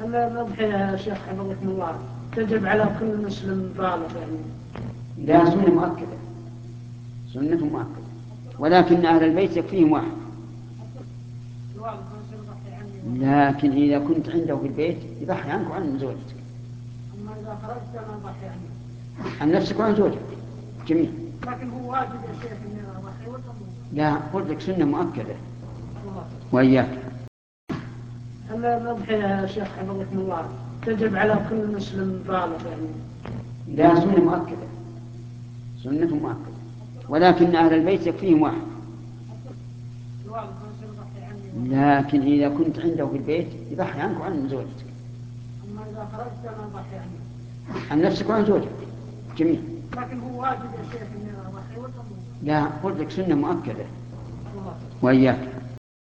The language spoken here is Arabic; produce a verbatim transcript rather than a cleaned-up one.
الأضحية يا شيخ حفظكم الله تجب على كل مسلم بالغ يعني؟ لا، سنة مؤكدة، سنة مؤكدة، ولكن أهل البيت يكفيهم واحد. لكن إذا كنت عنده في البيت يضحي عنك وعن زوجتك. أما إذا خرجت أنا أضحي عنه. عن نفسك وعن زوجك جميل. لكن هو واجب يا شيخ إني أضحي ولا؟ لا، قلت لك سنة مؤكدة. وإياك. الأضحية يا شيخ حفظكم الله تجب على كل مسلم بالغ يعني؟ لا، سنة مؤكدة، سنة مؤكدة، ولكن أهل البيت يكفيهم واحد. لكن إذا كنت عنده في البيت يضحي عنك وعن زوجتك. أما إذا خرجت أنا أضحي عنه. عن نفسك وعن زوجك جميل. لكن هو واجب يا شيخ إني أضحي ولا؟ لا، قلت لك سنة مؤكدة. وإياك.